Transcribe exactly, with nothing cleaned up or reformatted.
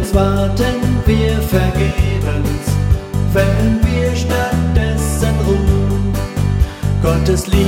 Endlos warten wir vergebens, wenn wir stattdessen ruhen. Gottes Liebe